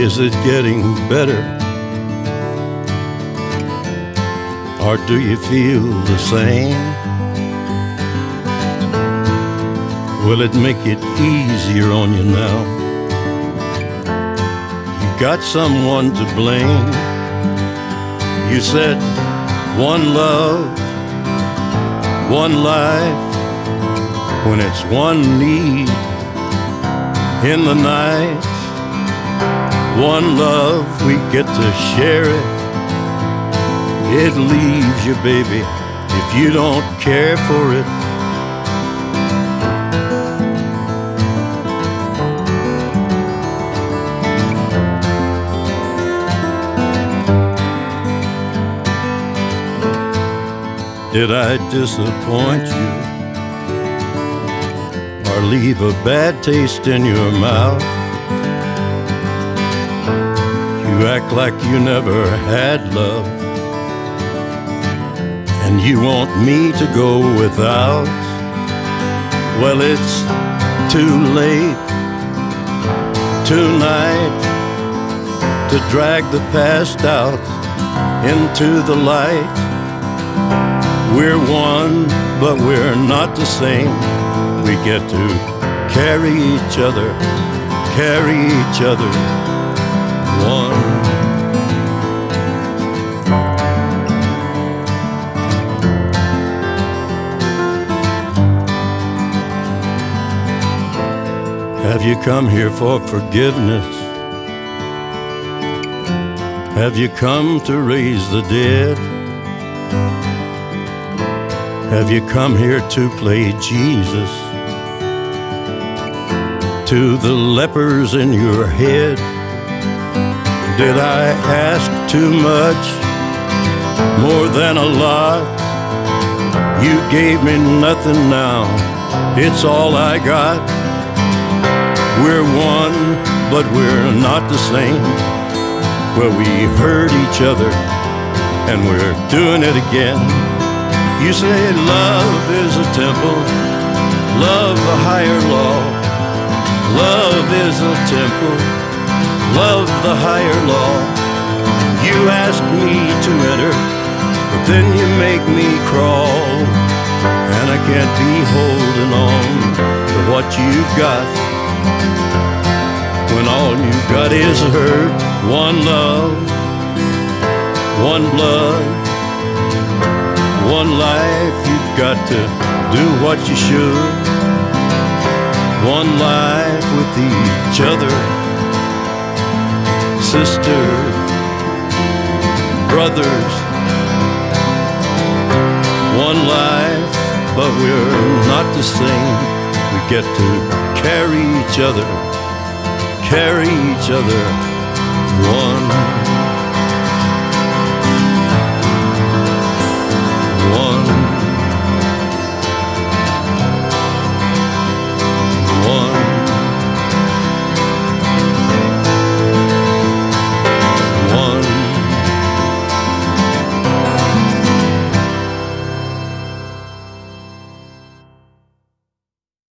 Is it getting better? Or do you feel the same? Will it make it easier on you now? You got someone to blame. You said one love, one life, when it's one need in the night. One love, we get to share it. It leaves you, baby, if you don't care for it. Did I disappoint you or leave a bad taste in your mouth? You act like you never had love, and you want me to go without. Well, it's too late tonight to drag the past out into the light. We're one, but we're not the same. We get to carry each other, carry each other, one. Have you come here for forgiveness? Have you come to raise the dead? Have you come here to play Jesus to the lepers in your head? Did I ask too much, more than a lot? You gave me nothing now, it's all I got. We're one, but we're not the same. Well, we hurt each other, and we're doing it again. You say love is a temple, love a higher law. Love is a temple, love the higher law. You ask me to enter, but then you make me crawl. And I can't be holding on to what you've got, when all you've got is hurt. One love, one blood, one life. You've got to do what you should. One life with each other, sisters, brothers. One life, but we're not the same. We get to carry each other, carry each other, one.